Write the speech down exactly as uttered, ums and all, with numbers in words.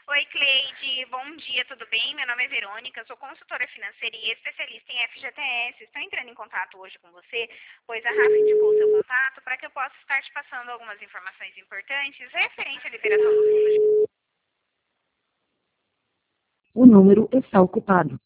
Oi, Cleide, bom dia, tudo bem? Meu nome é Verônica, sou consultora financeira e especialista em F G T S. Estou entrando em contato hoje com você, pois a Rafa indicou o seu contato para que eu possa estar te passando algumas informações importantes referente à liberação do fundo de... O número está ocupado.